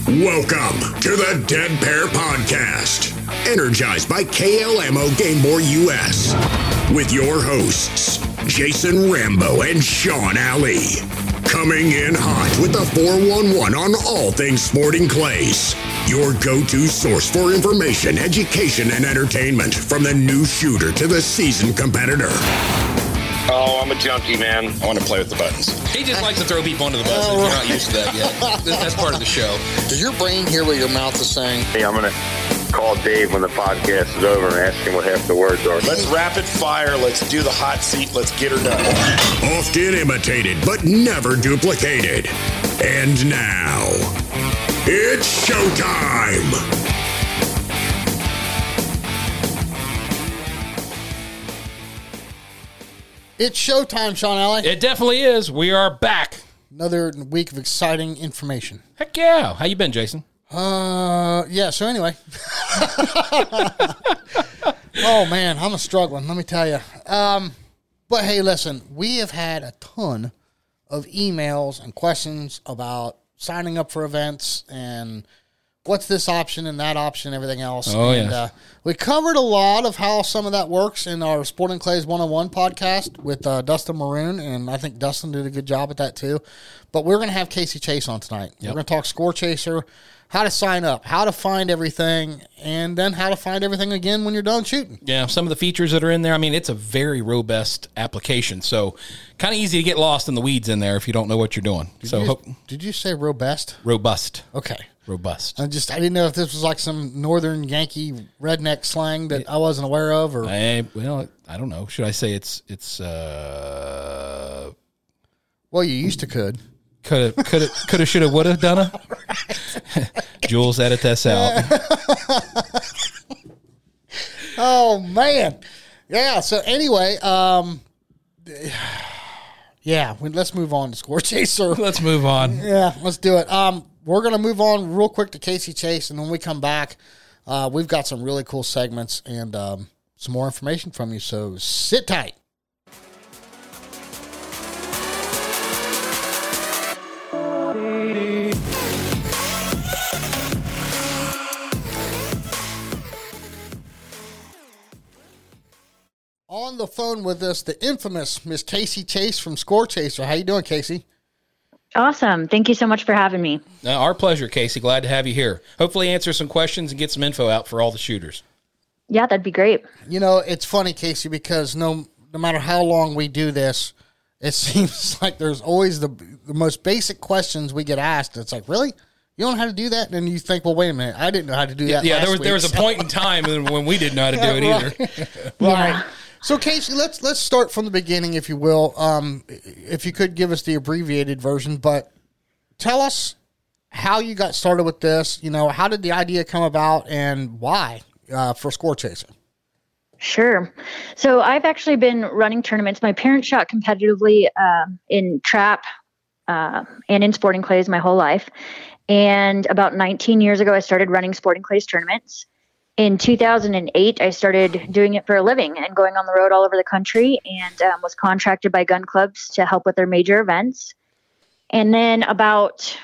Welcome to the Dead Pair Podcast, energized by KLMO Game Boy US, with your hosts, Jason Rambo and Sean Alley. Coming in hot with the 411 on all things sporting clays. Your go-to source for information, education, and entertainment, from the new shooter to the seasoned competitor. Oh, I'm a junkie, man. I want to play with the buttons. He just likes to throw people under the bus. If you're not used to that yet. That's part of the show. Does your brain hear what your mouth is saying? Hey, I'm going to call Dave when the podcast is over and ask him what half the words are. Let's rapid fire. Let's do the hot seat. Let's get her done. Often imitated, but never duplicated. And now, it's showtime! It's showtime, Sean Alley. It definitely is. We are back. Another week of exciting information. Heck yeah. How you been, Jason? Yeah, so anyway. Oh, man, I'm struggling, let me tell you. But, hey, listen, we have had a ton of emails and questions about signing up for events and what's this option and that option and everything else. Oh, and, yeah. We covered a lot of how some of that works in our Sporting Clays 101 podcast with Dustin Maroon, and I think Dustin did a good job at that too. But we're going to have Casey Chase on tonight. Yep. We're going to talk Score Chaser, how to sign up, how to find everything, and then how to find everything again when you're done shooting. Yeah, some of the features that are in there, I mean, it's a very robust application, so kind of easy to get lost in the weeds in there if you don't know what you're doing. Did you say robust? Robust. Okay. Robust. I didn't know if this was like some northern Yankee redneck slang that I wasn't aware of, or I don't know. Should I say it's well, you used to could. Coulda, shoulda, woulda, done. Jules, edit this out. Oh man, yeah. So anyway, yeah. Let's move on to Score Chaser. Let's move on. Yeah, let's do it. We're gonna move on real quick to Casey Chase, and when we come back, we've got some really cool segments and some more information from you. So sit tight. On the phone with us, the infamous Miss Casey Chase from Score Chaser. How you doing, Casey? Awesome. Thank you so much for having me. Our pleasure, Casey. Glad to have you here. Hopefully answer some questions and get some info out for all the shooters. Yeah, that'd be great. You know, it's funny, Casey, because no matter how long we do this, it seems like there's always the most basic questions we get asked. It's like, really? You don't know how to do that? And you think, well, wait a minute. I didn't know how to do that last there was a point in time when we didn't know how to do it either. Right. So, Casey, let's start from the beginning, if you will. If you could give us the abbreviated version, but tell us how you got started with this. You know, how did the idea come about, and why for Score Chaser? Sure. So I've actually been running tournaments. My parents shot competitively in trap and in Sporting Clays my whole life. And about 19 years ago, I started running Sporting Clays tournaments. In 2008, I started doing it for a living and going on the road all over the country, and was contracted by gun clubs to help with their major events. And then about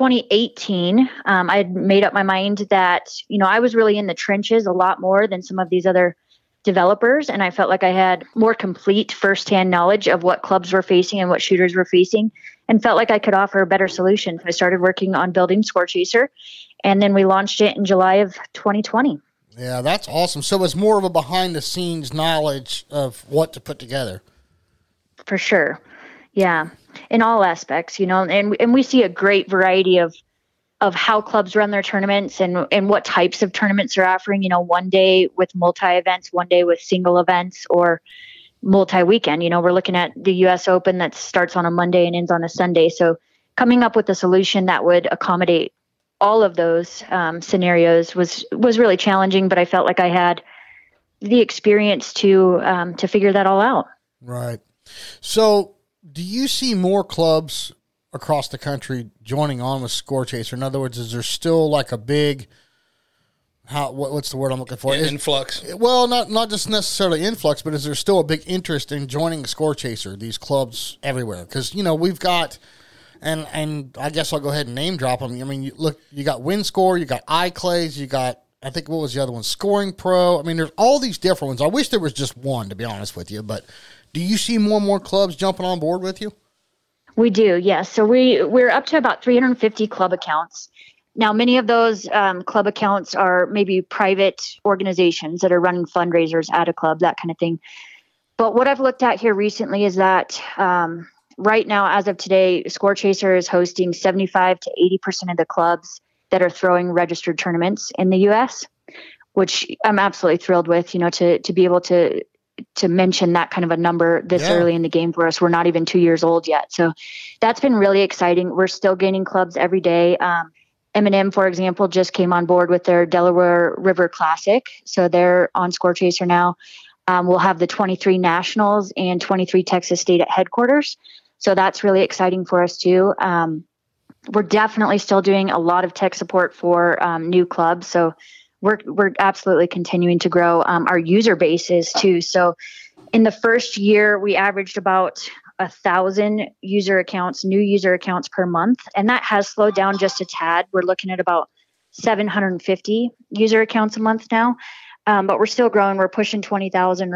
2018, I had made up my mind that, you know, I was really in the trenches a lot more than some of these other developers, and I felt like I had more complete firsthand knowledge of what clubs were facing and what shooters were facing, and felt like I could offer a better solution. So I started working on building Score Chaser, and then we launched it in July of 2020. Yeah, that's awesome. So it's more of a behind-the-scenes knowledge of what to put together. For sure. Yeah, in all aspects, you know, and we see a great variety of how clubs run their tournaments and what types of tournaments they're offering, you know, one day with multi-events, one day with single events, or multi-weekend. You know, we're looking at the U.S. Open that starts on a Monday and ends on a Sunday. So coming up with a solution that would accommodate all of those scenarios was really challenging, but I felt like I had the experience to figure that all out. Right. So do you see more clubs across the country joining on with Score Chaser? In other words, is there still like a big, what's the word I'm looking for? Influx. Well, not just necessarily influx, but is there still a big interest in joining Score Chaser, these clubs everywhere? Because, you know, we've got, And I guess I'll go ahead and name drop them. I mean, you got WinScore, you got iClays, you got, I think, what was the other one? Scoring Pro. I mean, there's all these different ones. I wish there was just one, to be honest with you. But do you see more and more clubs jumping on board with you? We do, yes. So we're up to about 350 club accounts. Now, many of those club accounts are maybe private organizations that are running fundraisers at a club, that kind of thing. But what I've looked at here recently is that right now, as of today, ScoreChaser is hosting 75 to 80% of the clubs that are throwing registered tournaments in the U.S., which I'm absolutely thrilled with, to be able to mention that kind of a number this early in the game for us. We're not even 2 years old yet. So that's been really exciting. We're still gaining clubs every day. M&M, for example, just came on board with their Delaware River Classic. So they're on ScoreChaser now. We'll have the 23 Nationals and 23 Texas State at headquarters. So that's really exciting for us too. We're definitely still doing a lot of tech support for new clubs. So we're absolutely continuing to grow our user bases too. So in the first year, we averaged about 1,000 new user accounts per month. And that has slowed down just a tad. We're looking at about 750 user accounts a month now. But we're still growing. We're pushing 20,000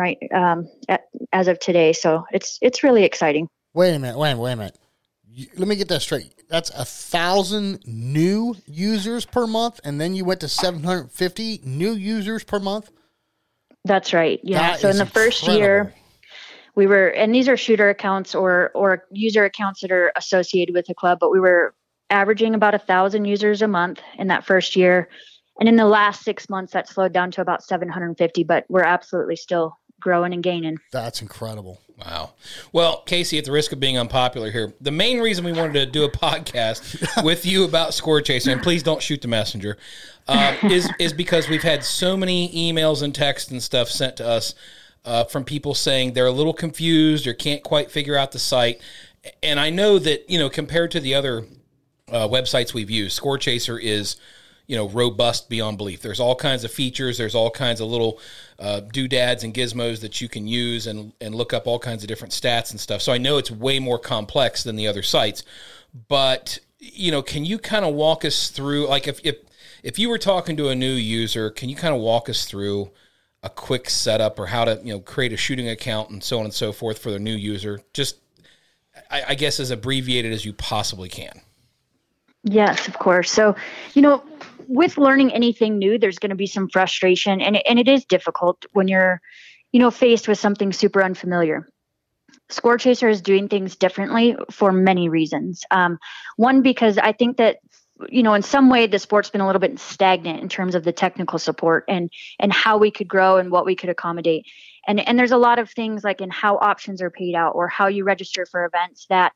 as of today. So it's really exciting. Wait a minute. Let me get that straight. That's 1,000 new users per month, and then you went to 750 new users per month? That's right. Yeah. That so in the first year, we were, and these are shooter accounts or user accounts that are associated with the club, but we were averaging about 1,000 users a month in that first year. And in the last 6 months, that slowed down to about 750, but we're absolutely still growing and gaining. That's incredible. Wow. Well, Casey, at the risk of being unpopular here, the main reason we wanted to do a podcast with you about ScoreChaser, and please don't shoot the messenger, is because we've had so many emails and texts and stuff sent to us from people saying they're a little confused or can't quite figure out the site. And I know that, compared to the other websites we've used, ScoreChaser is robust beyond belief. There's all kinds of features. There's all kinds of little doodads and gizmos that you can use and look up all kinds of different stats and stuff. So I know it's way more complex than the other sites. But, can you kind of walk us through, like if you were talking to a new user, can you kind of walk us through a quick setup or how to, create a shooting account and so on and so forth for the new user? Just, I guess, as abbreviated as you possibly can. Yes, of course. So, with learning anything new, there's going to be some frustration, and it is difficult when you're, faced with something super unfamiliar. ScoreChaser is doing things differently for many reasons. One, because I think that, in some way the sport's been a little bit stagnant in terms of the technical support and how we could grow and what we could accommodate. And there's a lot of things like in how options are paid out or how you register for events that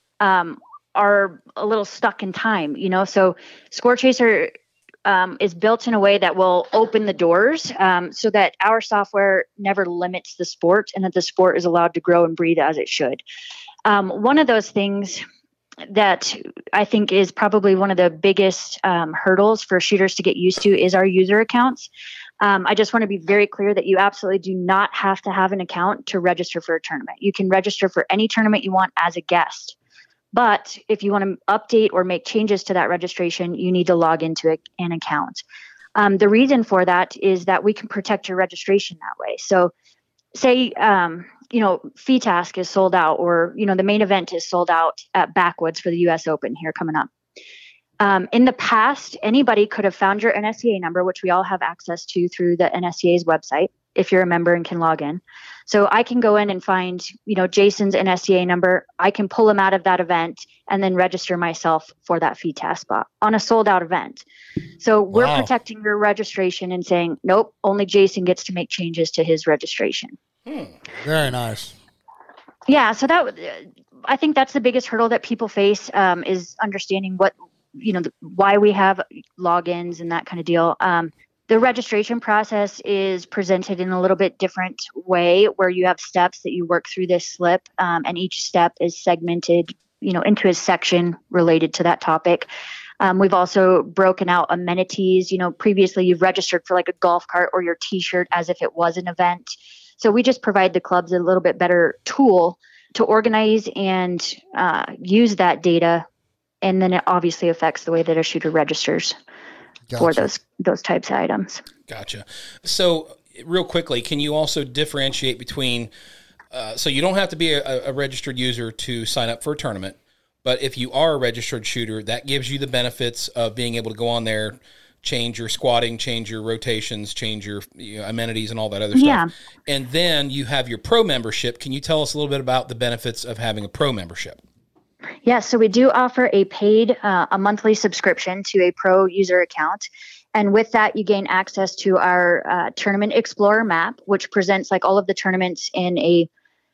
are a little stuck in time, So ScoreChaser is built in a way that will open the doors so that our software never limits the sport and that the sport is allowed to grow and breathe as it should. One of those things that I think is probably one of the biggest hurdles for shooters to get used to is our user accounts. I just want to be very clear that you absolutely do not have to have an account to register for a tournament. You can register for any tournament you want as a guest. But if you want to update or make changes to that registration, you need to log into an account. The reason for that is that we can protect your registration that way. So say, FITASC is sold out or, the main event is sold out at Backwoods for the U.S. Open here coming up. In the past, anybody could have found your NSCA number, which we all have access to through the NSCA's website, if you're a member and can log in. So I can go in and find, Jason's NSCA number. I can pull him out of that event and then register myself for that FITASC spot on a sold out event. So we're protecting your registration and saying, nope, only Jason gets to make changes to his registration. Very nice. Yeah. So I think that's the biggest hurdle that people face is understanding what, why we have logins and that kind of deal. The registration process is presented in a little bit different way where you have steps that you work through this slip and each step is segmented, into a section related to that topic. We've also broken out amenities. Previously you've registered for like a golf cart or your t-shirt as if it was an event. So we just provide the clubs a little bit better tool to organize and use that data And then it obviously affects the way that a shooter registers for those types of items. Gotcha. So real quickly, can you also differentiate between, so you don't have to be a registered user to sign up for a tournament, but if you are a registered shooter, that gives you the benefits of being able to go on there, change your squatting, change your rotations, change your amenities and all that other stuff. Yeah. And then you have your pro membership. Can you tell us a little bit about the benefits of having a pro membership? Yeah, so we do offer a paid, a monthly subscription to a pro user account. And with that, you gain access to our Tournament Explorer map, which presents like all of the tournaments in a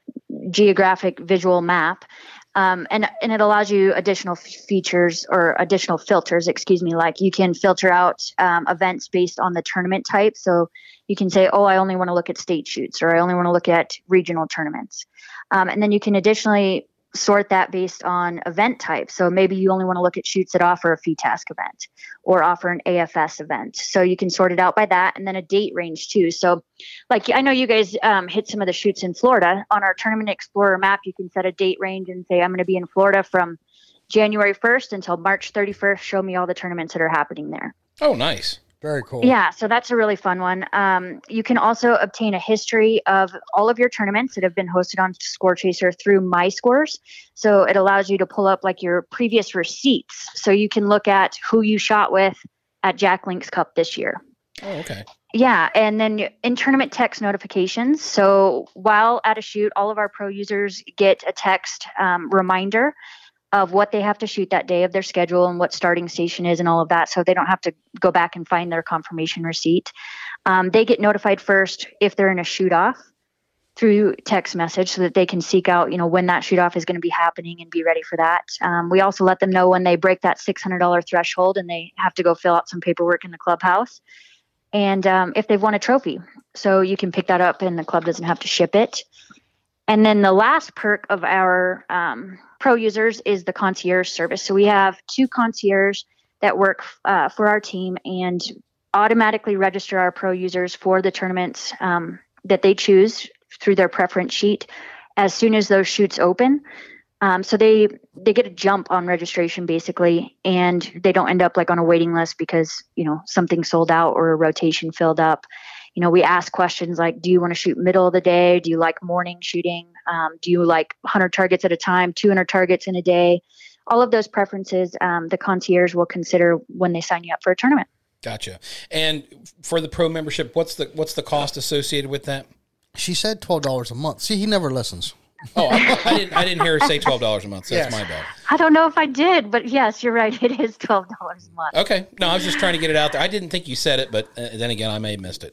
geographic visual map. And it allows you additional features or additional filters, like you can filter out events based on the tournament type. So you can say, oh, I only want to look at state shoots, or I only want to look at regional tournaments. And then you can additionally sort that based on event type. So maybe you only want to look at shoots that offer a FITASC event or offer an AFS event. So you can sort it out by that, and then a date range too. So like, I know you guys hit some of the shoots in Florida. On our Tournament Explorer map, you can set a date range and say, I'm going to be in Florida from January 1st until March 31st. Show me all the tournaments that are happening there. Oh, nice. Very cool. Yeah, so that's a really fun one. You can also obtain a history of all of your tournaments that have been hosted on ScoreChaser through MyScores. So it allows you to pull up like your previous receipts. So you can look at who you shot with at Jack Link's Cup this year. Oh, okay. Yeah, and then in tournament text notifications. So while at a shoot, all of our pro users get a text reminder of what they have to shoot that day, of their schedule and what starting station is and all of that. So they don't have to go back and find their confirmation receipt. They get notified first if they're in a shoot off through text message, so that they can seek out, when that shoot off is going to be happening and be ready for that. We also let them know when they break that $600 threshold and they have to go fill out some paperwork in the clubhouse. And if they've won a trophy, so you can pick that up and the club doesn't have to ship it. And then the last perk of our pro users is the concierge service. So we have 2 concierges that work for our team and automatically register our pro users for the tournaments that they choose through their preference sheet as soon as those shoots open. So they get a jump on registration basically, and they don't end up like on a waiting list because, something sold out or a rotation filled up. We ask questions like, do you want to shoot middle of the day? Do you like morning shooting? Do you like 100 targets at a time, 200 targets in a day? All of those preferences, the concierge will consider when they sign you up for a tournament. Gotcha. And for the pro membership, what's the cost associated with that? She said $12 a month. See, he never listens. Oh, I didn't hear her say $12 a month. So that's my bad. I don't know if I did, but yes, you're right. It is $12 a month. Okay. No, I was just trying to get it out there. I didn't think you said it, but then again, I may have missed it.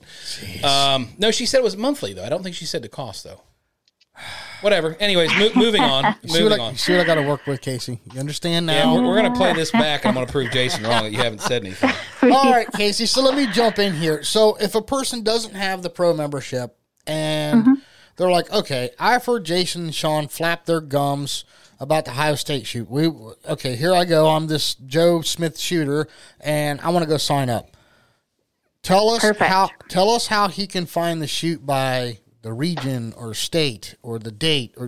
No, she said it was monthly, though. I don't think she said the cost, though. Whatever. Anyways, moving on. See what I got to work with, Casey. You understand now? Yeah, we're going to play this back, and I'm going to prove Jason wrong that you haven't said anything. All right, Casey. So let me jump in here. So if a person doesn't have the pro membership and they're like, okay, I've heard Jason and Sean flap their gums about the Ohio State shoot. Okay, here I go. I'm this Joe Smith shooter, and I want to go sign up. Tell us how he can find the shoot by the region or state or the date, or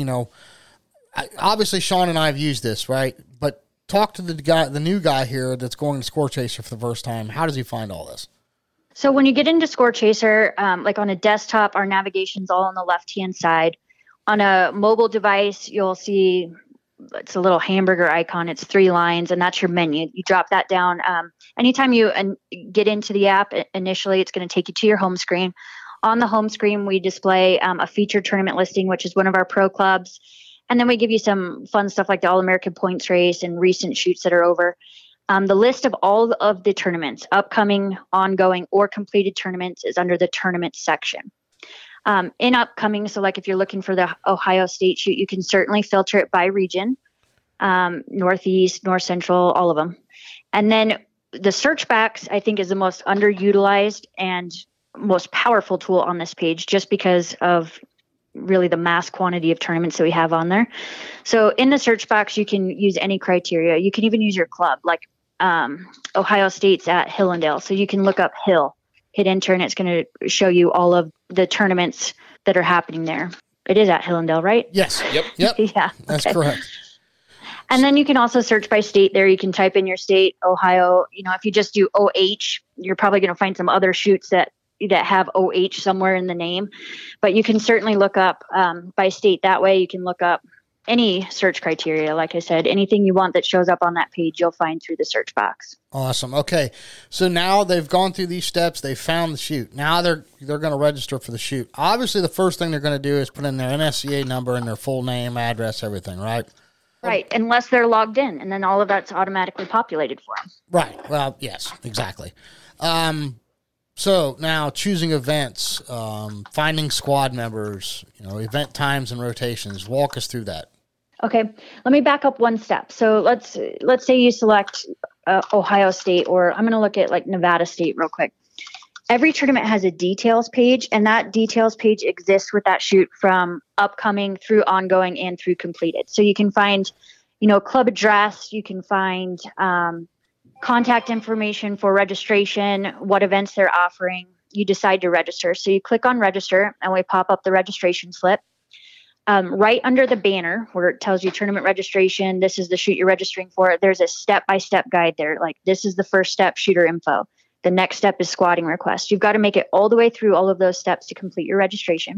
obviously Sean and I have used this, right? But talk to the new guy here that's going to ScoreChaser for the first time. How does he find all this? So when you get into ScoreChaser, like on a desktop, our navigation's all on the left-hand side. On a mobile device, you'll see it's a little hamburger icon. It's 3 lines, and that's your menu. You drop that down. Anytime you get into the app, initially it's going to take you to your home screen. On the home screen, we display a featured tournament listing, which is one of our pro clubs. And then we give you some fun stuff like the All-American Points Race and recent shoots that are over. The list of all of the tournaments, upcoming, ongoing, or completed tournaments is under the tournament section. In upcoming, so like if you're looking for the Ohio State shoot, you can certainly filter it by region, Northeast, North Central, all of them. And then the search box, I think, is the most underutilized and most powerful tool on this page, just because of really the mass quantity of tournaments that we have on there. So in the search box, you can use any criteria. You can even use your club, like Ohio State's at Hillendale. So you can look up Hill, hit enter, and it's going to show you all of the tournaments that are happening there. It is at Hillendale, right? Yes. Yep. Yeah. That's correct. And then you can also search by state there. You can type in your state, Ohio. If you just do OH, you're probably going to find some other shoots that have OH somewhere in the name. But you can certainly look up by state that way. You can look up any search criteria. Like I said, anything you want that shows up on that page, you'll find through the search box. Awesome. Okay. So now they've gone through these steps. They found the shoot. Now they're going to register for the shoot. Obviously, the first thing they're going to do is put in their NSCA number and their full name, address, everything, right? Right. Unless they're logged in, and then all of that's automatically populated for them. Right. Well, yes, exactly. So now choosing events, finding squad members, event times and rotations. Walk us through that. Okay, let me back up one step. So let's say you select Ohio State, or I'm going to look at like Nevada State real quick. Every tournament has a details page, and that details page exists with that shoot from upcoming through ongoing and through completed. So you can find, club address, you can find contact information for registration, what events they're offering. You decide to register. So you click on register, and we pop up the registration slip. Right under the banner where it tells you tournament registration, this is the shoot you're registering for, there's a step-by-step guide there. Like, this is the first step, shooter info. The next step is squatting request. You've got to make it all the way through all of those steps to complete your registration.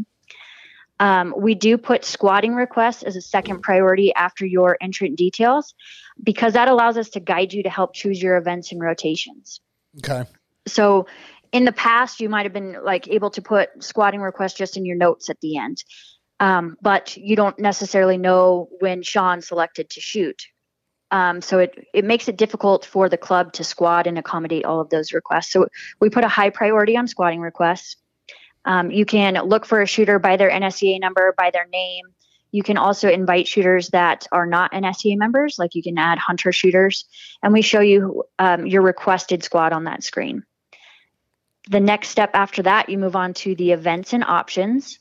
We do put squatting requests as a second priority after your entrant details, because that allows us to guide you to help choose your events and rotations. Okay. So in the past, you might have been able to put squatting requests just in your notes at the end. But you don't necessarily know when Sean selected to shoot. So it makes it difficult for the club to squad and accommodate all of those requests. So we put a high priority on squatting requests. You can look for a shooter by their NSCA number, by their name. You can also invite shooters that are not NSCA members, like you can add hunter shooters, and we show you your requested squad on that screen. The next step after that, you move on to the events and options.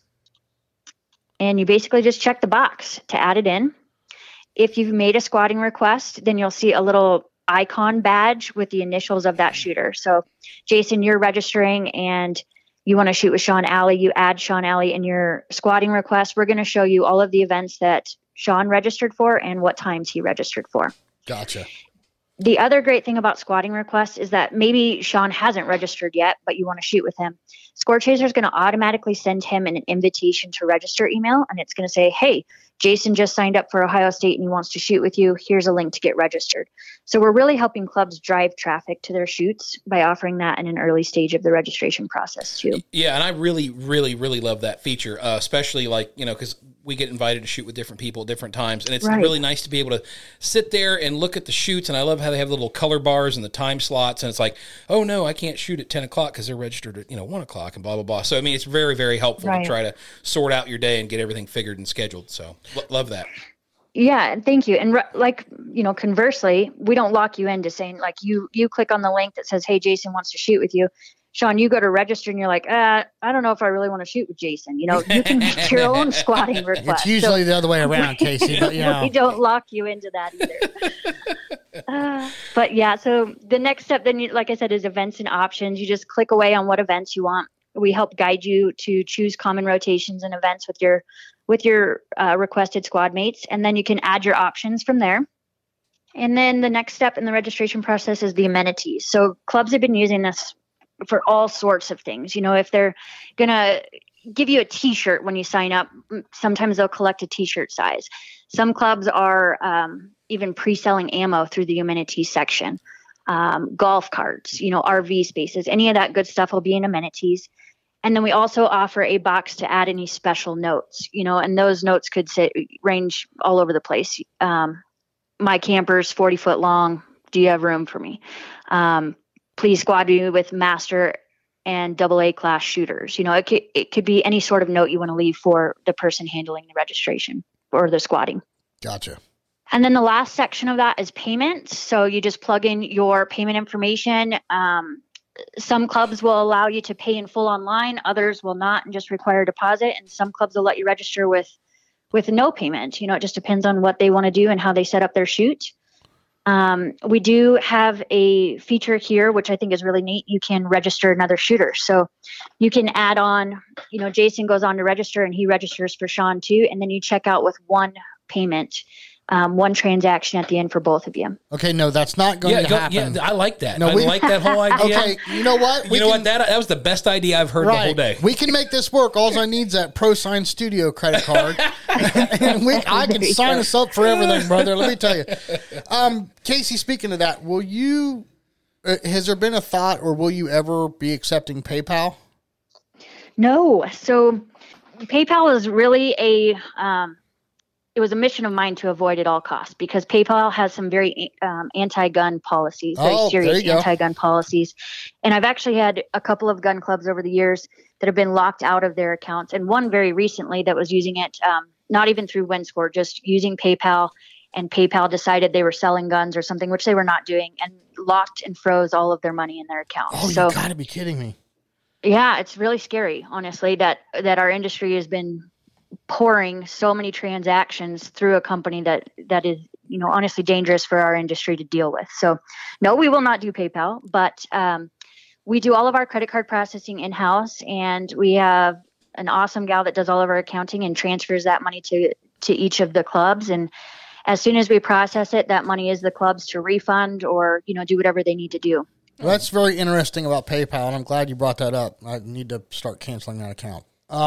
And you basically just check the box to add it in. If you've made a squatting request, then you'll see a little icon badge with the initials of that shooter. So, Jason, you're registering and you want to shoot with Sean Alley. You add Sean Alley in your squatting request. We're going to show you all of the events that Sean registered for and what times he registered for. Gotcha. The other great thing about squatting requests is that maybe Sean hasn't registered yet, but you want to shoot with him. Score Chaser is going to automatically send him an invitation to register email, and it's going to say, hey, Jason just signed up for Ohio State and he wants to shoot with you. Here's a link to get registered. So we're really helping clubs drive traffic to their shoots by offering that in an early stage of the registration process too. Yeah, and I really, really, really love that feature, especially because we get invited to shoot with different people at different times, and it's really nice to be able to sit there and look at the shoots, and I love how they have the little color bars and the time slots, and it's like, oh, no, I can't shoot at 10 o'clock because they're registered at 1 o'clock and blah, blah, blah. So, I mean, it's very, very helpful to try to sort out your day and get everything figured and scheduled. So, love that. Yeah, thank you. And conversely, we don't lock you into saying, you click on the link that says, hey, Jason wants to shoot with you. Sean, you go to register and you're like, I don't know if I really want to shoot with Jason. You can make your own squatting request. It's usually the other way around, Casey. But, we don't lock you into that either. But yeah, so the next step then, like I said, is events and options. You just click away on what events you want. We help guide you to choose common rotations and events with your requested squad mates, and then you can add your options from there. And then the next step in the registration process is the amenities. So clubs have been using this for all sorts of things. If they're going to give you a t-shirt when you sign up, sometimes they'll collect a t-shirt size. Some clubs are even pre-selling ammo through the amenities section. Golf carts, RV spaces, any of that good stuff will be in amenities. And then we also offer a box to add any special notes, and those notes could range all over the place. My camper's 40 foot long. Do you have room for me? Please squad me with master and AA class shooters. It could be any sort of note you want to leave for the person handling the registration or the squatting. Gotcha. And then the last section of that is payment. So you just plug in your payment information. Some clubs will allow you to pay in full online. Others will not and just require a deposit. And some clubs will let you register with no payment. It just depends on what they want to do and how they set up their shoot. We do have a feature here, which I think is really neat. You can register another shooter. So you can add on, Jason goes on to register and he registers for Sean too. And then you check out with one payment. one transaction at the end for both of you. Okay, no, that's not going to happen. Yeah, I like that. No, I like that whole idea. Okay, you know what? That was the best idea I've heard the whole day. We can make this work. All I need is that ProSign Studio credit card, and I can sign us up for everything, brother. Let me tell you. Casey, speaking of that, will you? Has there been a thought, or will you ever be accepting PayPal? No. So PayPal is really it was a mission of mine to avoid at all costs, because PayPal has some very anti-gun policies, very serious anti-gun policies. And I've actually had a couple of gun clubs over the years that have been locked out of their accounts. And one very recently that was using it, not even through WinScore, just using PayPal. And PayPal decided they were selling guns or something, which they were not doing, and locked and froze all of their money in their accounts. Oh, you got to be kidding me. Yeah, it's really scary, honestly, that our industry has been pouring so many transactions through a company that is, honestly dangerous for our industry to deal with. So no, we will not do PayPal, but we do all of our credit card processing in-house, and we have an awesome gal that does all of our accounting and transfers that money to each of the clubs. And as soon as we process it, that money is the clubs to refund or, do whatever they need to do. Well, that's very interesting about PayPal, and I'm glad you brought that up. I need to start canceling that account.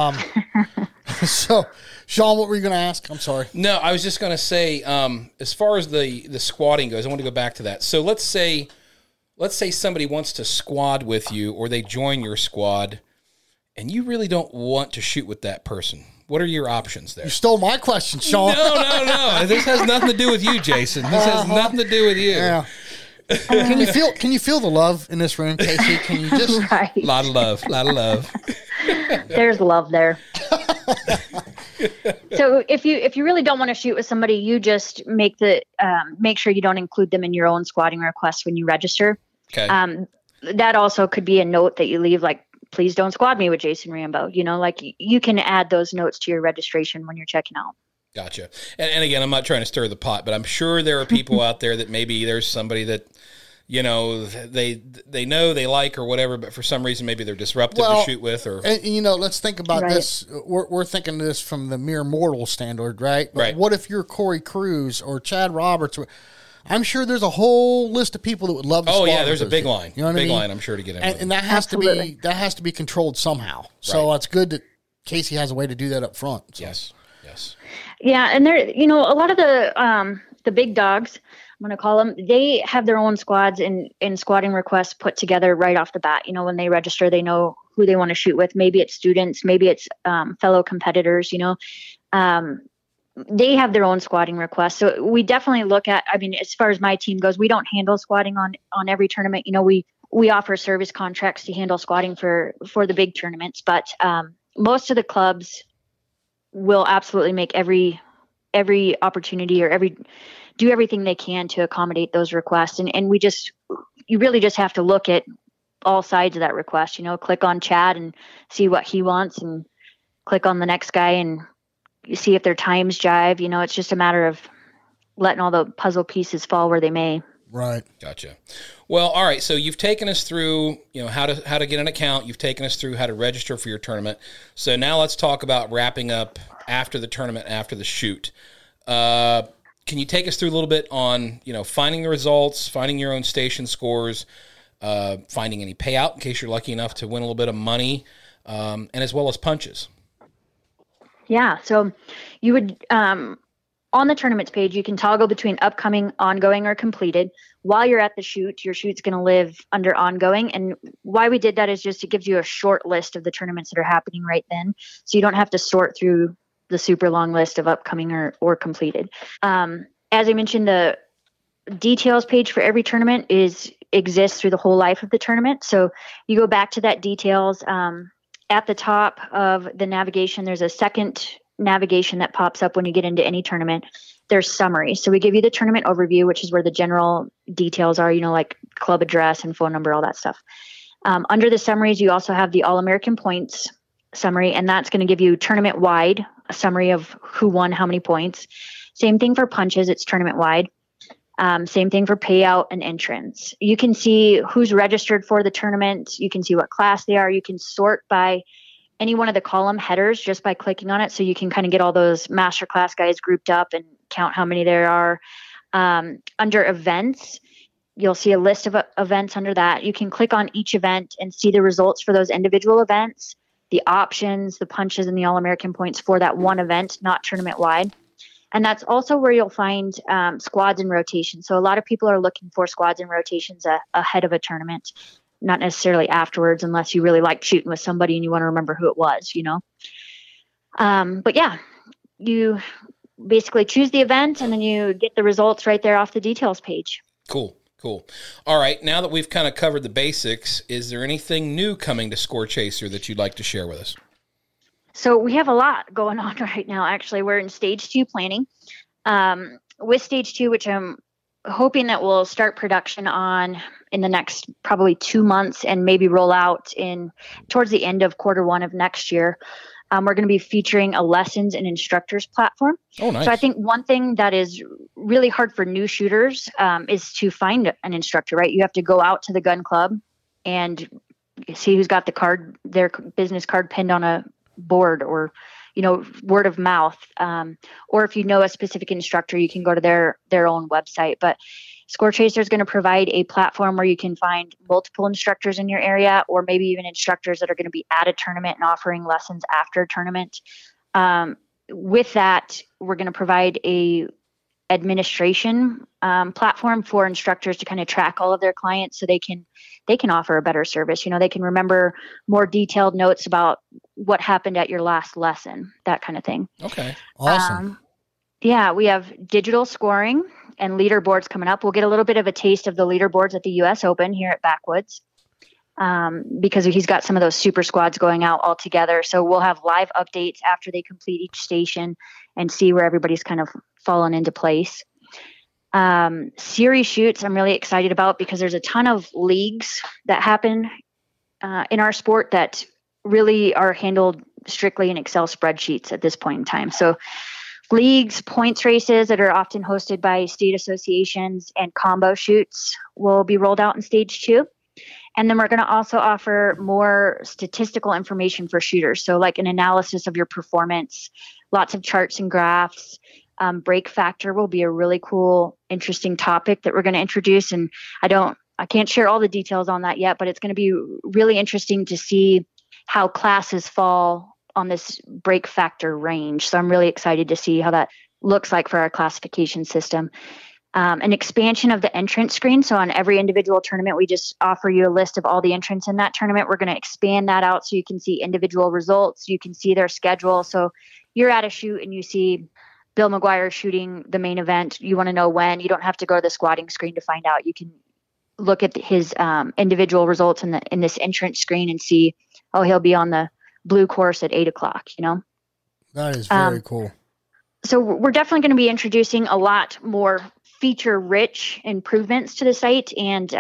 So, Sean, what were you going to ask? I'm sorry. No, I was just going to say, as far as the squatting goes, I want to go back to that. So let's say somebody wants to squad with you, or they join your squad, and you really don't want to shoot with that person. What are your options there? You stole my question, Sean. No. This has nothing to do with you, Jason. This has nothing to do with you. Yeah. Can you feel the love in this room, Casey? Can you just Right. Lot of love. There's love there. So if you really don't want to shoot with somebody, you just make sure you don't include them in your own squatting request when you register. Okay. That also could be a note that you leave, like, please don't squad me with Jason Rambo. Like you can add those notes to your registration when you're checking out. Gotcha. And again, I'm not trying to stir the pot, but I'm sure there are people out there that maybe there's somebody that, they know they like or whatever, but for some reason maybe they're disruptive to shoot with. Or let's think about this. We're thinking this from the mere mortal standard, right? But right. What if you're Corey Cruz or Chad Roberts? I'm sure there's a whole list of people that would love to squad with there's a big line. You know what I mean? Line, I'm sure, to get in. And that has to be controlled somehow. So it's good that Casey has a way to do that up front. So. Yes. Yeah, and there, a lot of the big dogs, I'm going to call them, they have their own squads and squatting requests put together right off the bat. When they register, they know who they want to shoot with. Maybe it's students, maybe it's fellow competitors. They have their own squatting requests. So we definitely look at, as far as my team goes, we don't handle squatting on every tournament. We offer service contracts to handle squatting for the big tournaments, but most of the clubs will absolutely make every opportunity or do everything they can to accommodate those requests. And you really just have to look at all sides of that request, click on Chad and see what he wants, and click on the next guy and you see if their times jive. It's just a matter of letting all the puzzle pieces fall where they may. Right. Gotcha. Well, all right. So you've taken us through, how to get an account. You've taken us through how to register for your tournament. So now let's talk about wrapping up after the tournament, after the shoot. Can you take us through a little bit on, finding the results, finding your own station scores, finding any payout in case you're lucky enough to win a little bit of money, and as well as punches? Yeah. So you would, on the tournaments page, you can toggle between upcoming, ongoing, or completed. While you're at the shoot, your shoot's going to live under ongoing. And why we did that is just it gives you a short list of the tournaments that are happening right then. So you don't have to sort through the super long list of upcoming or completed. As I mentioned, the details page for every tournament exists through the whole life of the tournament. So you go back to that details. At the top of the navigation, there's a second navigation that pops up when you get into any tournament. There's summary. So we give you the tournament overview, which is where the general details are, like club address and phone number, all that stuff. Under the summaries, you also have the All-American points summary, and that's going to give you tournament-wide a summary of who won how many points. Same thing for punches. It's tournament-wide. Same thing for payout and entrance. You can see who's registered for the tournament. You can see what class they are. You can sort by any one of the column headers just by clicking on it. So you can kind of get all those master class guys grouped up and count how many there are. Under events, you'll see a list of events under that. You can click on each event and see the results for those individual events, the options, the punches, and the All-American points for that one event, not tournament-wide. And that's also where you'll find squads and rotations. So a lot of people are looking for squads and rotations ahead of a tournament, not necessarily afterwards, unless you really like shooting with somebody and you want to remember who it was, But yeah, you basically choose the event and then you get the results right there off the details page. Cool. All right. Now that we've kind of covered the basics, is there anything new coming to Score Chaser that you'd like to share with us? So we have a lot going on right now. Actually, we're in stage 2 planning. With stage 2, which I'm hoping that we'll start production on in the next probably 2 months and maybe roll out towards the end of Q1 of next year. We're going to be featuring a lessons and instructors platform. Oh, nice. So I think one thing that is really hard for new shooters is to find an instructor, right? You have to go out to the gun club and see who's got their business card pinned on a board, or word of mouth, or if you know a specific instructor, you can go to their own website. But Score Chaser is going to provide a platform where you can find multiple instructors in your area, or maybe even instructors that are going to be at a tournament and offering lessons after a tournament. With that, we're going to provide a administration platform for instructors to kind of track all of their clients so they can offer a better service. They can remember more detailed notes about what happened at your last lesson, that kind of thing. Okay. Awesome. Yeah, we have digital scoring and leaderboards coming up. We'll get a little bit of a taste of the leaderboards at the U.S. Open here at Backwoods because he's got some of those super squads going out all together. So we'll have live updates after they complete each station and see where everybody's kind of fallen into place. Series shoots I'm really excited about because there's a ton of leagues that happen in our sport that really are handled strictly in Excel spreadsheets at this point in time. So leagues, points races that are often hosted by state associations, and combo shoots will be rolled out in stage 2. And then we're going to also offer more statistical information for shooters. So like an analysis of your performance, lots of charts and graphs. Break factor will be a really cool, interesting topic that we're going to introduce. And I can't share all the details on that yet, but it's going to be really interesting to see how classes fall on this break factor range. So I'm really excited to see how that looks like for our classification system. An expansion of the entrance screen. So on every individual tournament, we just offer you a list of all the entrants in that tournament. We're going to expand that out so you can see individual results. You can see their schedule. So you're at a shoot and you see Bill McGuire shooting the main event. You want to know when. You don't have to go to the squatting screen to find out. You can look at his individual results in this entrance screen and see, he'll be on the blue course at 8:00, That is very cool. So we're definitely going to be introducing a lot more feature-rich improvements to the site. And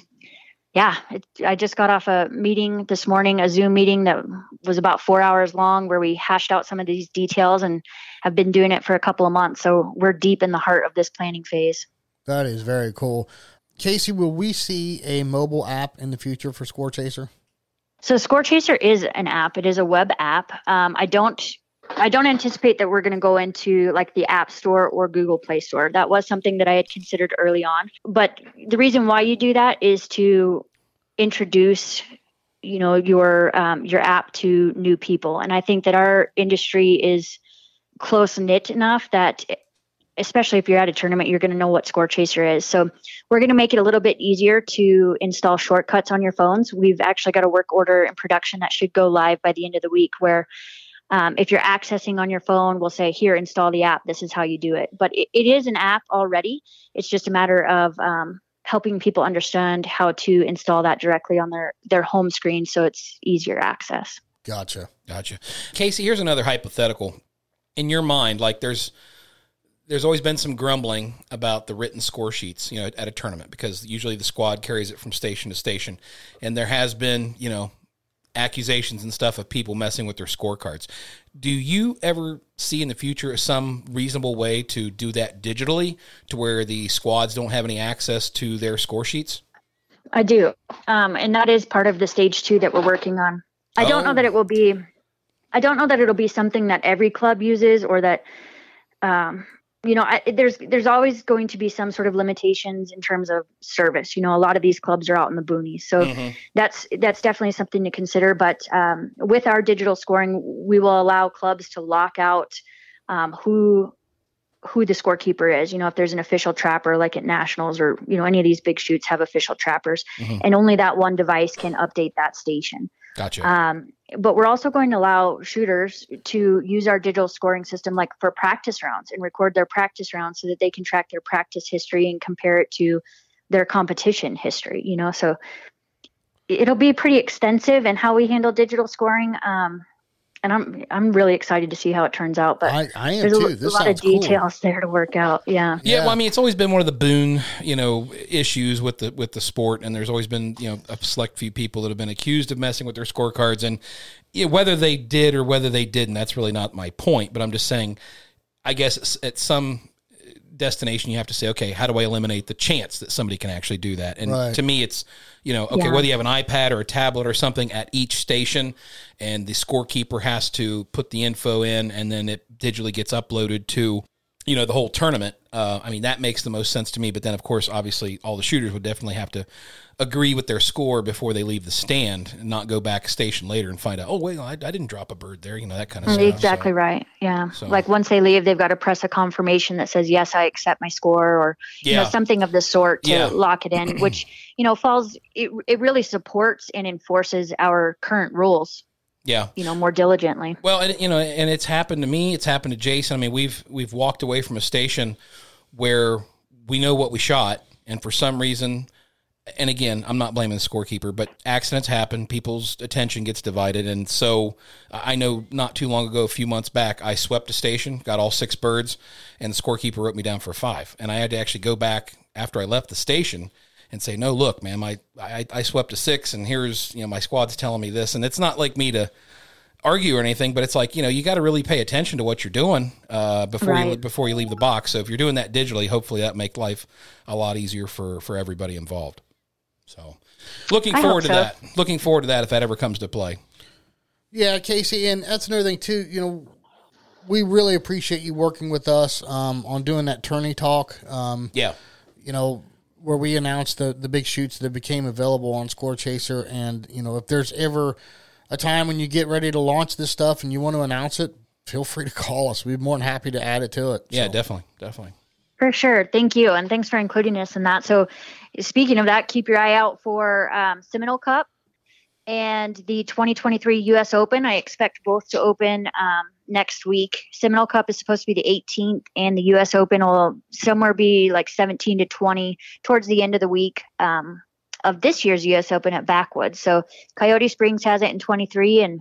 I just got off a meeting this morning, a Zoom meeting that was about 4 hours long, where we hashed out some of these details and have been doing it for a couple of months. So we're deep in the heart of this planning phase. That is very cool. Casey, will we see a mobile app in the future for Score Chaser? So Score Chaser is an app. It is a web app. I don't anticipate that we're going to go into like the App Store or Google Play Store. That was something that I had considered early on. But the reason why you do that is to introduce, your app to new people. And I think that our industry is close knit enough that, especially if you're at a tournament, you're going to know what Score Chaser is. So we're going to make it a little bit easier to install shortcuts on your phones. We've actually got a work order in production that should go live by the end of the week, where if you're accessing on your phone, we'll say, here, install the app. This is how you do it. But it is an app already. It's just a matter of helping people understand how to install that directly on their home screen so it's easier access. Gotcha. Casey, here's another hypothetical. In your mind, like there's always been some grumbling about the written score sheets, at a tournament, because usually the squad carries it from station to station. And there has been, accusations and stuff of people messing with their scorecards. Do you ever see in the future some reasonable way to do that digitally to where the squads don't have any access to their score sheets? I do. And that is part of the stage 2 that we're working on. I don't know that it'll be something that every club uses, or that there's always going to be some sort of limitations in terms of service. A lot of these clubs are out in the boonies, so that's definitely something to consider. But with our digital scoring, we will allow clubs to lock out who the scorekeeper is. If there's an official trapper, like at nationals or any of these big shoots have official trappers, and only that one device can update that station. Gotcha. But we're also going to allow shooters to use our digital scoring system, like for practice rounds, and record their practice rounds so that they can track their practice history and compare it to their competition history. So it'll be pretty extensive in how we handle digital scoring. And I'm really excited to see how it turns out. But I am there's too. a lot of details there to work out. Yeah. Well, I mean, it's always been one of the boon, issues with the sport, and there's always been, a select few people that have been accused of messing with their scorecards, and whether they did or whether they didn't, that's really not my point. But I'm just saying, I guess at some destination you have to say, okay, how do I eliminate the chance that somebody can actually do that? And to me, it's, whether you have an iPad or a tablet or something at each station, and the scorekeeper has to put the info in, and then it digitally gets uploaded to, the whole tournament. I mean, that makes the most sense to me. But then, of course, obviously, all the shooters would definitely have to agree with their score before they leave the stand, and not go back a station later and find out, oh, wait, I didn't drop a bird there, that kind of stuff. Exactly right. Yeah. So, like once they leave, they've got to press a confirmation that says, yes, I accept my score, or, something of the sort to lock it in, which, it really supports and enforces our current rules. Yeah. More diligently. Well, and it's happened to me. It's happened to Jason. I mean, we've walked away from a station where we know what we shot, and for some reason, and again, I'm not blaming the scorekeeper, but accidents happen. People's attention gets divided. And so I know not too long ago, a few months back, I swept a station, got all 6 birds, and the scorekeeper wrote me down for 5. And I had to actually go back after I left the station and say, no, look, man, I swept a 6, and here's, my squad's telling me this. And it's not like me to argue or anything, but it's like, you got to really pay attention to what you're doing before you leave the box. So if you're doing that digitally, hopefully that make life a lot easier for everybody involved. So looking forward to that. Looking forward to that if that ever comes to play. Yeah, Casey, and that's another thing too, we really appreciate you working with us on doing that tourney talk. Where we announced the big shoots that became available on Score Chaser. And, if there's ever a time when you get ready to launch this stuff and you want to announce it, feel free to call us. We'd be more than happy to add it to it. Yeah, definitely. For sure. Thank you. And thanks for including us in that. So speaking of that, keep your eye out for Seminole Cup and the 2023 U.S. Open. I expect both to open next week. Seminole Cup is supposed to be the 18th, and the U.S. Open will somewhere be like 17 to 20 towards the end of the week of this year's U.S. Open at Backwoods. So Coyote Springs has it in 23, and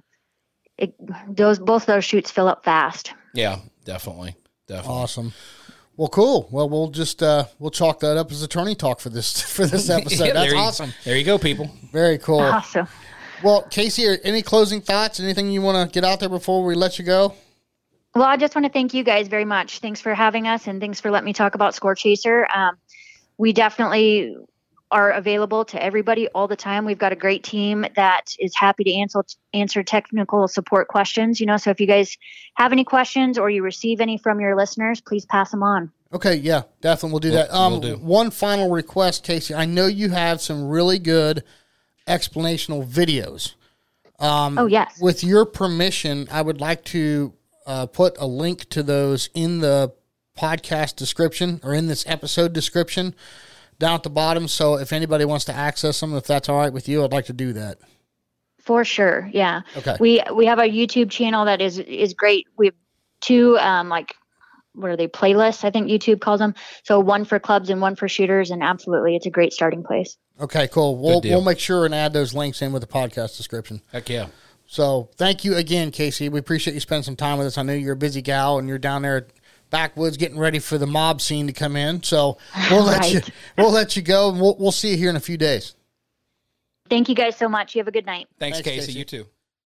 both those shoots fill up fast. Yeah, definitely. Awesome. Well, cool. Well, we'll just we'll chalk that up as a tourney talk for this episode. Yeah, that's awesome. There you go, people. Very cool. Awesome. Well, Casey, any closing thoughts? Anything you want to get out there before we let you go? Well, I just want to thank you guys very much. Thanks for having us, and thanks for letting me talk about Score Chaser. We definitely are available to everybody all the time. We've got a great team that is happy to answer technical support questions. So if you guys have any questions or you receive any from your listeners, please pass them on. Okay, yeah, definitely we'll do that. We'll do. One final request, Casey. I know you have some really good explanational videos. Oh, yes. With your permission, I would like to put a link to those in the podcast description or in this episode description down at the bottom. So if anybody wants to access them, if that's all right with you, I'd like to do that. For sure. Yeah. Okay. We have a YouTube channel that is great. We have 2, what are they, playlists, I think YouTube calls them. So one for clubs and one for shooters. And absolutely, it's a great starting place. Okay, cool. We'll make sure and add those links in with the podcast description. Heck yeah. So thank you again, Casey. We appreciate you spending some time with us. I know you're a busy gal and you're down there at Backwoods getting ready for the mob scene to come in. So we'll let you go, and we'll see you here in a few days. Thank you guys so much. You have a good night. Thanks, Casey. You too.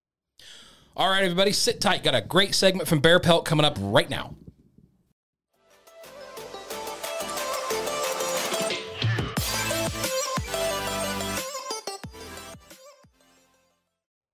All right, everybody, sit tight. Got a great segment from Bear Pelt coming up right now.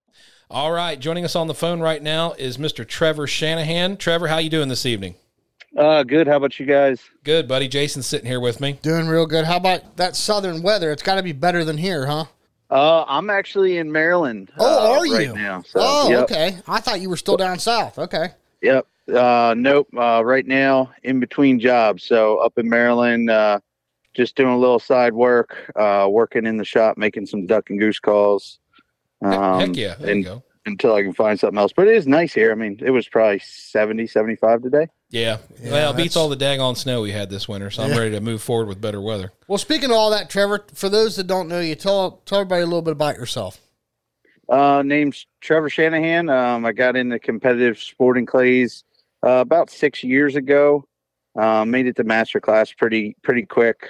All right, joining us on the phone right now is Mr. Trevor Shanahan. Trevor, how you doing this evening? Good. How about you guys? Good, buddy. Jason's sitting here with me. Doing real good. How about that southern weather? It's got to be better than here, huh? I'm actually in Maryland. Are right you? now. So, Okay. I thought you were still down south. Okay. Yep. Nope. Right now, in between jobs. So up in Maryland, just doing a little side work, working in the shop, making some duck and goose calls. Heck yeah. There you go. Until I can find something else. But it is nice here. I mean, it was probably 70, 75 today. Yeah. Well, it beats all the daggone snow we had this winter, so I'm ready to move forward with better weather. Well, speaking of all that, Trevor, for those that don't know you, tell everybody a little bit about yourself. Name's Trevor Shanahan. I got into competitive sporting clays about 6 years ago. Made it to master class pretty quick,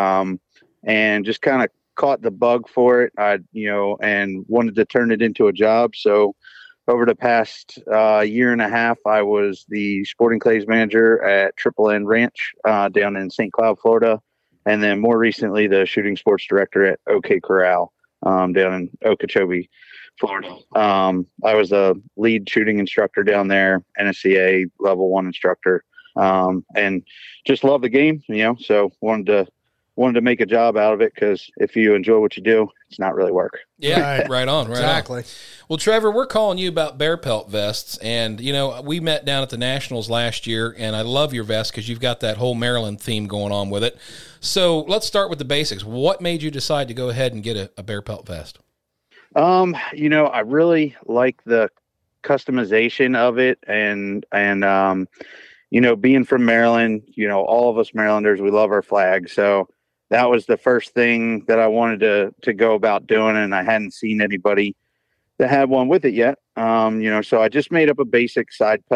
and just kind of caught the bug for it. And wanted to turn it into a job. So over the past year and a half, I was the sporting clays manager at Triple N Ranch down in St. Cloud, Florida, and then more recently the shooting sports director at OK Corral down in Okeechobee, Florida. I was a lead shooting instructor down there, NSCA level 1 instructor, and just love the game, so wanted to make a job out of it, because if you enjoy what you do, it's not really work. Yeah, right on. Exactly. Well, Trevor, we're calling you about bear pelt vests, and we met down at the Nationals last year, and I love your vest because you've got that whole Maryland theme going on with it. So let's start with the basics. What made you decide to go ahead and get a bear pelt vest? I really like the customization of it, and being from Maryland, all of us Marylanders, we love our flag. So that was the first thing that I wanted to go about doing, and I hadn't seen anybody that had one with it yet. So I just made up a basic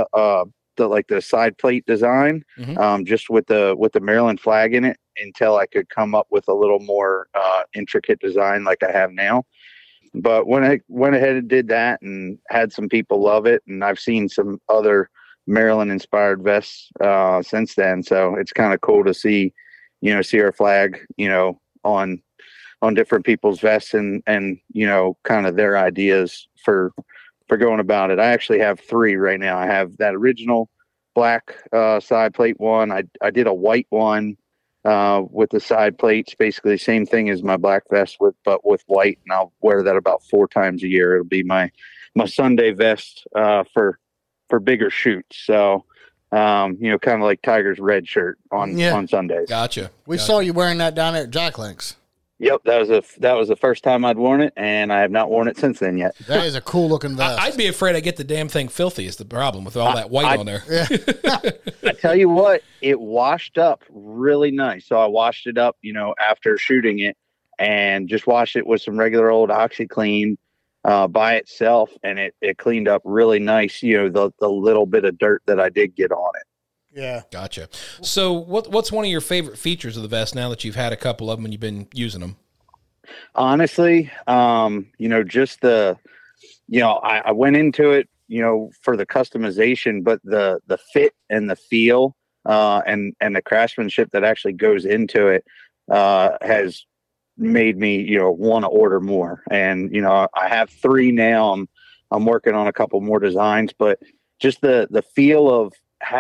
the side plate design, just with the Maryland flag in it, until I could come up with a little more intricate design like I have now. But when I went ahead and did that, and had some people love it, and I've seen some other Maryland inspired vests since then. So it's kind of cool to see our flag, on different people's vests, and kind of their ideas for going about it. I actually have 3 right now. I have that original black side plate one. I did a white one with the side plates, basically the same thing as my black vest but with white, and I'll wear that about 4 times a year. It'll be my Sunday vest for bigger shoots. So kind of like Tiger's red shirt on Sundays. Gotcha. We saw you wearing that down there at Jack Links. Yep, that was the first time I'd worn it, and I have not worn it since then yet. That is a cool looking vest. I'd be afraid I get the damn thing filthy is the problem with all that white on there. Yeah. I tell you what, it washed up really nice. So I washed it up, after shooting it, and just washed it with some regular old OxyClean by itself, and it cleaned up really nice, the little bit of dirt that I did get on it. Yeah. Gotcha. So what's one of your favorite features of the vest now that you've had a couple of them and you've been using them? Honestly, just I went into it, for the customization, but the fit and the feel, and the craftsmanship that actually goes into it, has made me, want to order more. And, I have 3 now. I'm working on a couple more designs, but just the feel of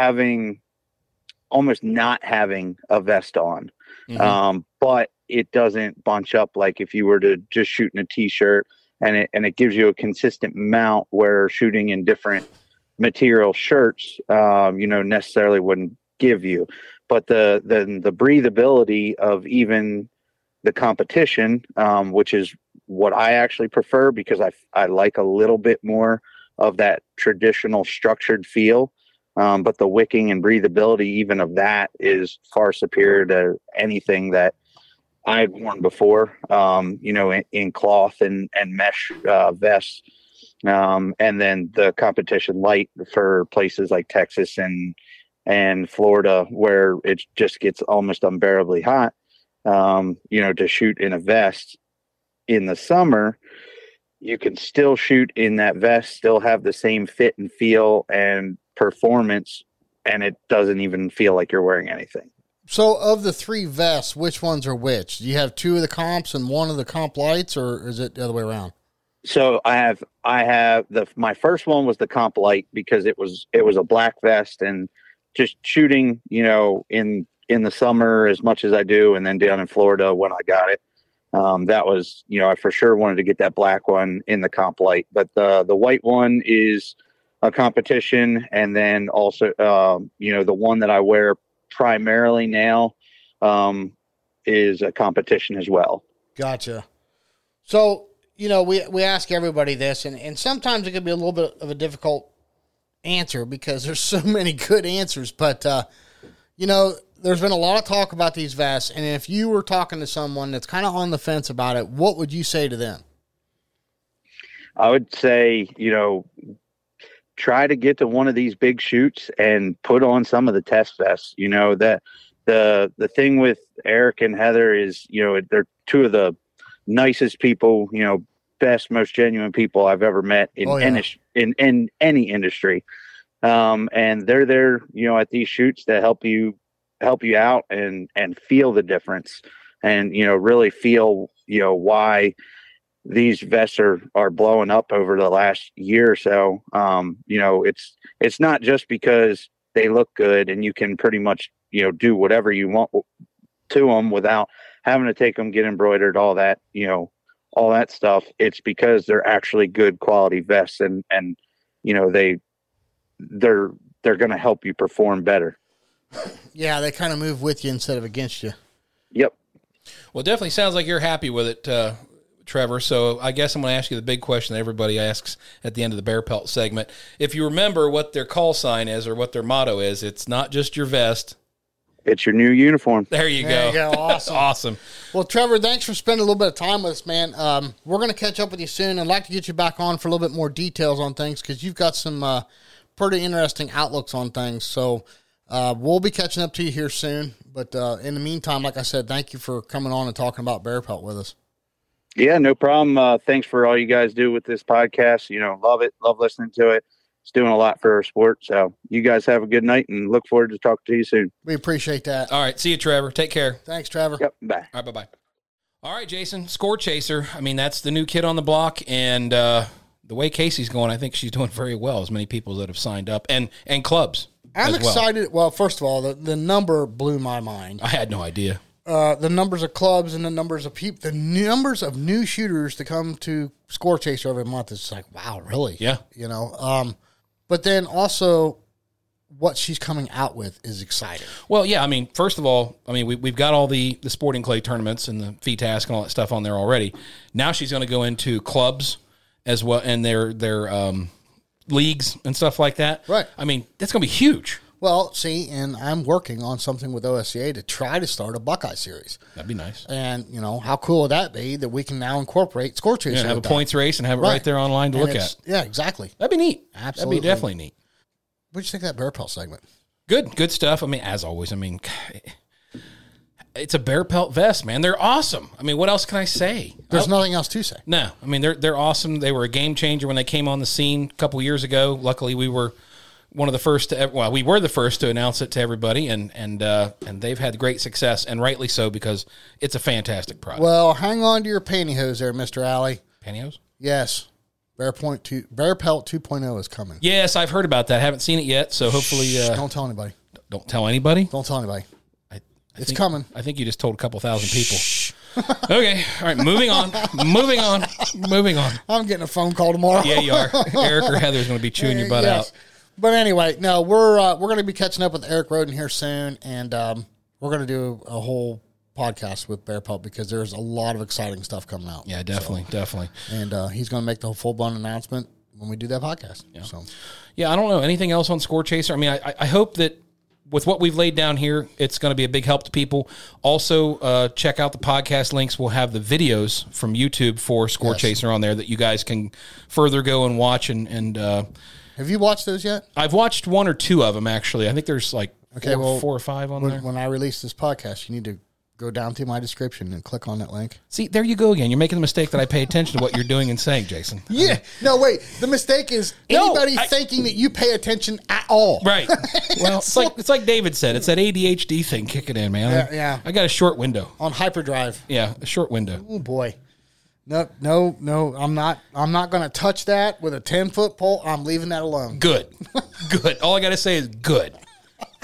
almost not having a vest on, but it doesn't bunch up like if you were to just shoot in a t-shirt, and it gives you a consistent mount, where shooting in different material shirts, necessarily wouldn't give you. But the breathability of even the competition, which is what I actually prefer, because I like a little bit more of that traditional structured feel. But the wicking and breathability even of that is far superior to anything that I had worn before, in cloth and mesh vests. And then the competition light for places like Texas and Florida, where it just gets almost unbearably hot, to shoot in a vest in the summer. You can still shoot in that vest, still have the same fit and feel and performance, and it doesn't even feel like you're wearing anything. So of the 3 vests, which ones are which? Do you have 2 of the comps and 1 of the comp lights, or is it the other way around? So I have my first one was the comp light, because it was a black vest, and just shooting, in the summer as much as I do, and then down in Florida when I got it. That was, I for sure wanted to get that black one in the comp light, but the white one is a competition. And then also, the one that I wear primarily now, is a competition as well. Gotcha. So, we ask everybody this, and sometimes it can be a little bit of a difficult answer because there's so many good answers, but, there's been a lot of talk about these vests, and if you were talking to someone that's kind of on the fence about it, what would you say to them? I would say, try to get to one of these big shoots and put on some of the test vests. That the thing with Eric and Heather is, they're two of the nicest people, best, most genuine people I've ever met in any industry. And they're there, at these shoots to help you out and feel the difference and, really feel, why these vests are blowing up over the last year or so. It's not just because they look good and you can pretty much, do whatever you want to them without having to take them, get embroidered, all that, all that stuff. It's because they're actually good quality vests and they're going to help you perform better. Yeah, they kind of move with you instead of against you. Yep. Well, it definitely sounds like you're happy with it, Trevor. So I guess I'm going to ask you the big question that everybody asks at the end of the Bear Pelt segment. If you remember what their call sign is or what their motto is, it's not just your vest. It's your new uniform. There you There go. you go. Awesome. Awesome. Well, Trevor, thanks for spending a little bit of time with us, man. We're going to catch up with you soon. I'd like to get you back on for a little bit more details on things because you've got some pretty interesting outlooks on things. So we'll be catching up to you here soon. But in the meantime, like I said, thank you for coming on and talking about Bear Pelt with us. Yeah, no problem. Thanks for all you guys do with this podcast. Love it. Love listening to it. It's doing a lot for our sport. So you guys have a good night and look forward to talking to you soon. We appreciate that. All right. See you, Trevor. Take care. Thanks, Trevor. Yep. Bye. All right. Bye-bye. All right, Jason, Score Chaser. I mean, that's the new kid on the block. And the way Casey's going, I think she's doing very well, as many people that have signed up and clubs. I'm excited. Well, first of all, the number blew my mind. I had no idea. The numbers of clubs and the numbers of people, the numbers of new shooters to come to Score Chaser every month is like, wow, really? Yeah. But then also what she's coming out with is exciting. Well, yeah, I mean, first of all, we've got all the sporting clay tournaments and the FETASC and all that stuff on there already. Now she's going to go into clubs as well and their leagues and stuff like that. Right. I mean, that's going to be huge. Well, see, and I'm working on something with OSCA to try to start a Buckeye series. That'd be nice. And, how cool would that be that we can now incorporate Score Chaser? Yeah, have a points race and have it right there online to look at. Yeah, exactly. That'd be neat. Absolutely. That'd be definitely neat. What do you think of that Bear Pelt segment? Good stuff. I mean, as always, it's a Bear Pelt vest, man. They're awesome. I mean, what else can I say? There's nothing else to say. No. I mean, they're awesome. They were a game changer when they came on the scene a couple years ago. Luckily, we were one of the first we were the first to announce it to everybody, and they've had great success, and rightly so, because it's a fantastic product. Well, hang on to your pantyhose there, Mr. Alley. Pantyhose? Yes. Bear Pelt 2.0 is coming. Yes, I've heard about that. Haven't seen it yet, so hopefully... don't tell anybody. Don't tell anybody? Don't tell anybody. It's think, coming. I think you just told a couple thousand people. Okay. All right. Moving on. I'm getting a phone call tomorrow. Yeah, you are. Eric or Heather's going to be chewing your butt out. But anyway, no, we're going to be catching up with Eric Roden here soon, and we're going to do a whole podcast with Bear Pelt because there's a lot of exciting stuff coming out. Yeah, definitely. And he's going to make the full-blown announcement when we do that podcast. Yeah. So, yeah, I don't know. Anything else on Score Chaser? I mean, I hope that with what we've laid down here, it's going to be a big help to people. Also, check out the podcast links. We'll have the videos from YouTube for Score Chaser on there that you guys can further go and watch. And have you watched those yet? I've watched one or two of them, actually. I think there's like four or five on there. When I release this podcast, you need to go down through my description and click on that link. See, there you go again. You're making the mistake that I pay attention to what you're doing and saying, Jason. Yeah. No, wait. The mistake is anybody thinking that you pay attention at all. Right. Well, it's like David said. It's that ADHD thing kicking in, man. Yeah. I got a short window. On hyperdrive. Yeah, a short window. Oh, boy. No. I'm not going to touch that with a 10-foot pole. I'm leaving that alone. Good. All I got to say is good.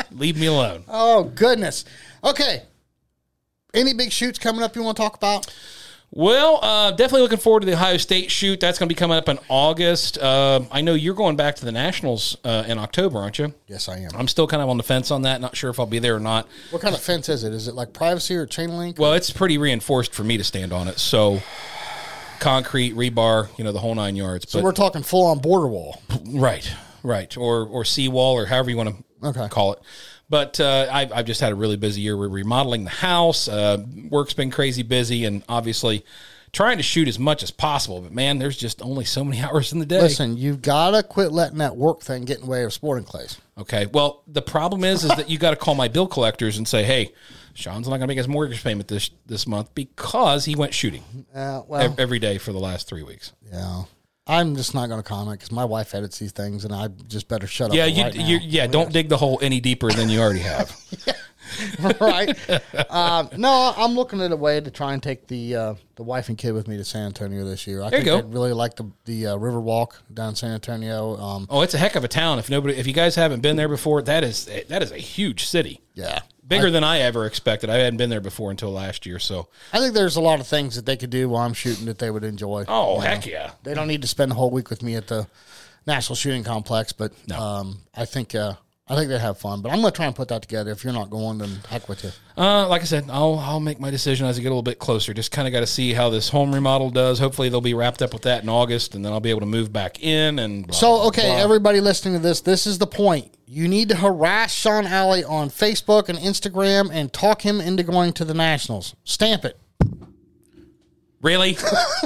Leave me alone. Oh, goodness. Okay. Any big shoots coming up you want to talk about? Well, definitely looking forward to the Ohio State shoot. That's going to be coming up in August. I know you're going back to the Nationals in October, aren't you? Yes, I am. I'm still kind of on the fence on that. Not sure if I'll be there or not. What kind of fence is it? Is it like privacy or chain link? Well, it's pretty reinforced for me to stand on it. So concrete, rebar, the whole 9 yards. So we're talking full-on border wall. Right. Or seawall or however you want to call it. But I've just had a really busy year. We're remodeling the house. Work's been crazy busy, and obviously trying to shoot as much as possible. But, man, there's just only so many hours in the day. Listen, you've got to quit letting that work thing get in the way of sporting clays. Okay. Well, the problem is that you got to call my bill collectors and say, hey, Sean's not going to make his mortgage payment this month because he went shooting every day for the last 3 weeks. Yeah. I'm just not going to comment because my wife edits these things, and I just better shut up. Yeah, don't dig the hole any deeper than you already have. Right. No, I'm looking at a way to try and take the wife and kid with me to San Antonio this year. I think they'd really like the river walk down San Antonio. It's a heck of a town. If you guys haven't been there before, that is a huge city. Yeah. Bigger than I ever expected. I hadn't been there before until last year, so I think there's a lot of things that they could do while I'm shooting that they would enjoy. Oh, heck yeah! They don't need to spend the whole week with me at the National Shooting Complex, but I think they'd have fun. But I'm going to try and put that together. If you're not going, then heck with you. Like I said, I'll make my decision as I get a little bit closer. Just kind of got to see how this home remodel does. Hopefully, they'll be wrapped up with that in August, and then I'll be able to move back in. And everybody listening to this is the point. You need to harass Sean Alley on Facebook and Instagram and talk him into going to the Nationals. Stamp it. Really?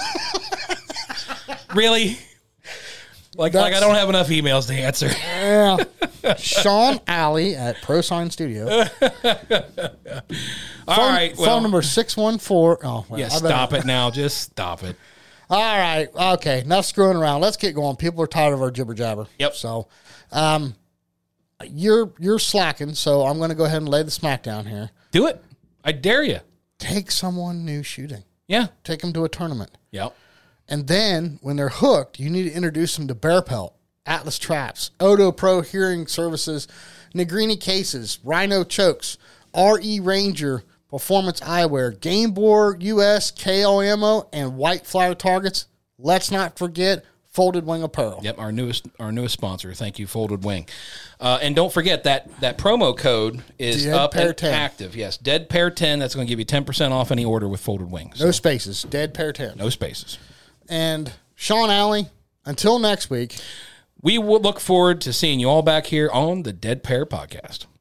Really? Like I don't have enough emails to answer. Yeah. Sean Alley at Pro Sign Studio. All right. Phone number 614. Oh, well, yeah, stop it now. Just stop it. All right. Okay. Enough screwing around. Let's get going. People are tired of our jibber jabber. Yep. So, you're slacking, so I'm going to go ahead and lay the smack down here. Do it. I dare you. Take someone new shooting. Yeah. Take them to a tournament. Yep. And then when they're hooked, you need to introduce them to Bear Pelt, Atlas Traps, Odo Pro Hearing Services, Negrini Cases, Rhino Chokes, RE Ranger, Performance Eyewear, Game Board US, KO Ammo, and White Flyer Targets. Let's not forget Folded Wing Apparel. Yep, our newest sponsor. Thank you, Folded Wing. And don't forget that promo code is up and active. Yes, Dead Pair 10. That's going to give you 10% off any order with Folded Wing. No spaces. Dead Pair 10. No spaces. And Sean Alley, until next week, we will look forward to seeing you all back here on the Dead Pair Podcast.